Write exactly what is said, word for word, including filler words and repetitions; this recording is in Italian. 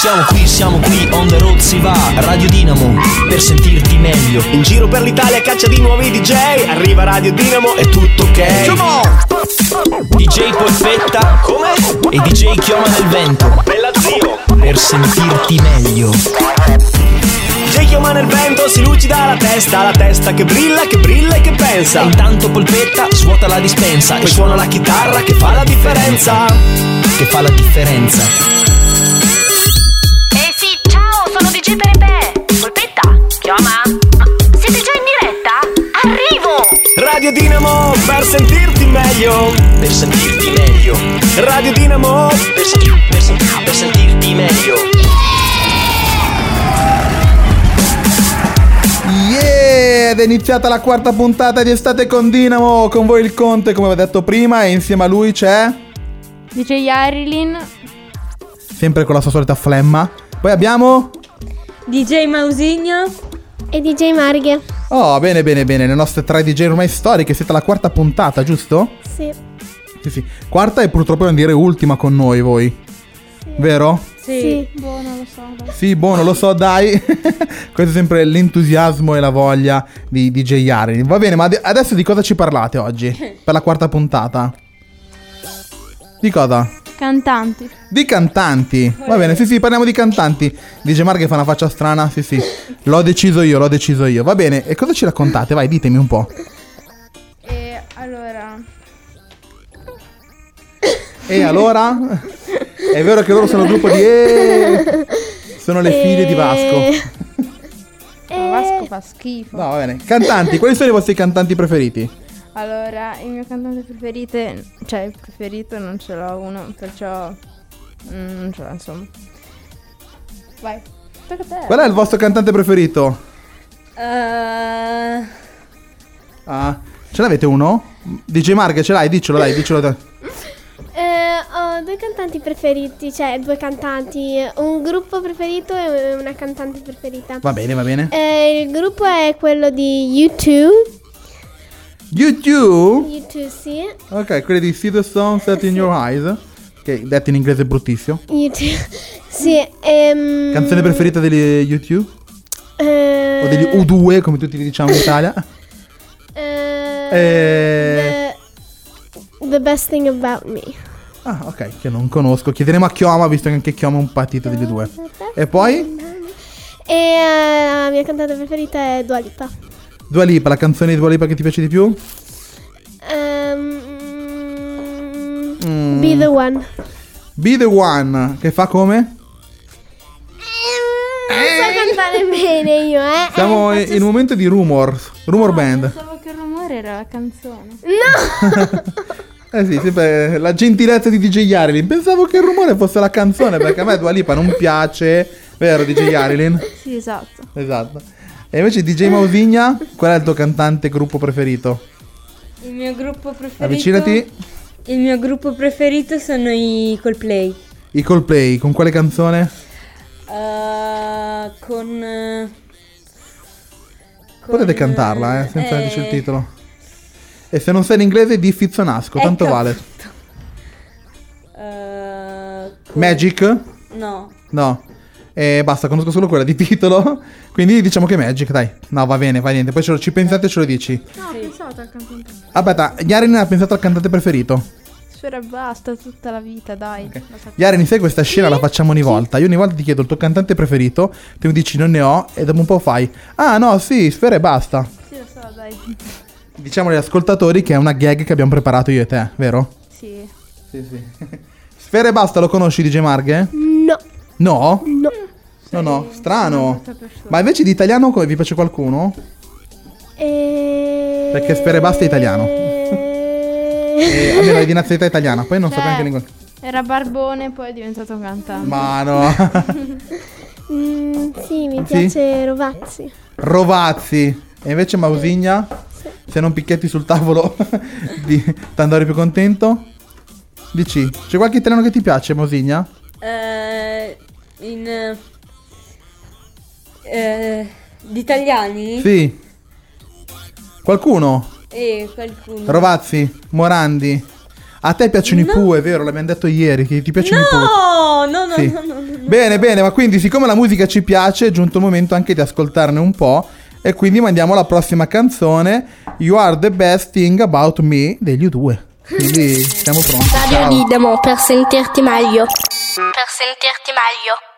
Siamo qui, siamo qui, on the road si va. Radio Dinamo, per sentirti meglio. In giro per l'Italia caccia di nuovi D J. Arriva Radio Dinamo, è tutto ok. Come on! D J Polpetta. Come? E D J Chioma nel vento. Bella zio. Per sentirti meglio. D J Chioma nel vento, si lucida la testa. La testa che brilla, che brilla e che pensa. E intanto Polpetta svuota la dispensa. Poi suona la chitarra che fa la differenza. Che fa la differenza. Eh sì, ciao, sono D J Pepe. Polpetta, Chioma. Siete già in diretta? Arrivo! Radio Dinamo, per sentirti meglio. Per sentirti meglio. Radio Dinamo, Per, sen- per, sen- per sentirti meglio. Yeah! Ed è iniziata la quarta puntata di Estate con Dinamo. Con voi il Conte, come avevo detto prima, e insieme a lui c'è D J Yarilin, sempre con la sua solita flemma. Poi abbiamo D J Mausigno e D J Marghe. Oh, bene bene bene, le nostre tre D J ormai storiche. Siete alla quarta puntata, giusto? Sì. Sì sì. Quarta e purtroppo non dire ultima con noi voi. Sì. Vero? Sì. Sì. Boh, non lo so. Dai. Sì, boh, non lo so, dai. Questo è sempre l'entusiasmo e la voglia di D J Yarilin. Va bene, ma ad- adesso di cosa ci parlate oggi? Per la quarta puntata? Di cosa? Cantanti. Di cantanti. Va bene, sì sì, parliamo di cantanti. D J Marghe fa una faccia strana, sì sì. L'ho deciso io, l'ho deciso io. Va bene, e cosa ci raccontate? Vai, ditemi un po'. E allora... E allora? È vero che loro sono il gruppo di... E... Sono le figlie di Vasco. Ma Vasco fa schifo. No, va bene. Cantanti, quali sono i vostri cantanti preferiti? Allora, il mio cantante preferito, cioè il preferito non ce l'ho uno, perciò mm, non ce l'ho, insomma. Vai, tocca a te. Qual è il vostro cantante preferito? Uh... Ah, ce l'avete uno? D J Marghe, ce l'hai? Diccelo, dai, diccelo. Dai. Eh, ho due cantanti preferiti, cioè due cantanti, un gruppo preferito e una cantante preferita. Va bene, va bene. Eh, il gruppo è quello di U due. U due? U due, sì. Ok, quelli di See the Sun Set in Your Eyes. Che detto in inglese è bruttissimo. U due, sì. Ehm, Canzone preferita degli U due? eh, O degli U due, come tutti li diciamo in Italia? eh, Eh. the, the Best Thing About Me. Ah, ok, che non conosco. Chiederemo a Chioma, visto che anche Chioma è un patito degli U due. E poi? E eh, la mia cantante preferita è Dua Lipa. Dua Lipa, la canzone di Dua Lipa che ti piace di più? Ehm, Mm. Be the One. Be the One, che fa come? Non so cantare bene io, eh. Siamo in un momento di rumor, rumor band. Pensavo che il rumore era la canzone. No! Eh sì, sempre la gentilezza di D J Yarilin. Pensavo che il rumore fosse la canzone, perché a me Dua Lipa non piace. Vero D J Yarilin? Sì, esatto. Esatto. E invece D J Mausigna, qual è il tuo cantante gruppo preferito? Il mio gruppo preferito... Avvicinati. Il mio gruppo preferito sono i Coldplay. I Coldplay, con quale canzone? Uh, con, uh, con... Potete cantarla, eh, senza eh, dice il titolo. E se non sai l'inglese di Fizzonasco, tanto ecco. vale. Uh, con... Magic? No. No. E basta, conosco solo quella di titolo. Quindi diciamo che Magic, dai. No, va bene, va niente. Poi ce lo, ci pensate e ce lo dici. No, ho pensato al cantante. Aspetta, Yarin ha pensato al cantante preferito. Sfera e basta tutta la vita, dai. Okay. Lo so. Yarin, sai questa scena la facciamo ogni volta. Io ogni volta ti chiedo il tuo cantante preferito, tu mi dici non ne ho e dopo un po' fai ah no, sì, Sfera e basta. Sì, lo so, dai. Diciamo agli ascoltatori che è una gag che abbiamo preparato io e te, vero? Sì. Sì, sì. Sfera e basta, lo conosci D J Marghe? No. No? No. No, no, strano. Sono persona. Ma invece di italiano come vi piace qualcuno? E... Perché Sfera e basta è italiano. E almeno è di nazionalità italiana, poi non so Cioè, neanche lingua. Era barbone, poi è diventato un cantante. Ma no. Mm, sì, mi Sì? piace Rovazzi. Rovazzi. E invece Mausigna? Se non picchietti sul tavolo di t'andare più contento? Dici, c'è qualche italiano che ti piace, Mausigna? Uh, in... Uh, di italiani? Sì. Qualcuno? Eh, qualcuno. Rovazzi, Morandi. A te piacciono No. i Pooh, è vero? L'abbiamo detto ieri che ti piacciono i Pooh. No, no, no, Sì. no, no, no, no. Bene, bene, ma quindi siccome la musica ci piace è giunto il momento anche di ascoltarne un po'. E quindi mandiamo la prossima canzone, You Are The Best Thing About Me degli U due. Quindi siamo pronti. Radio Dinamo per sentirti meglio. Per sentirti meglio.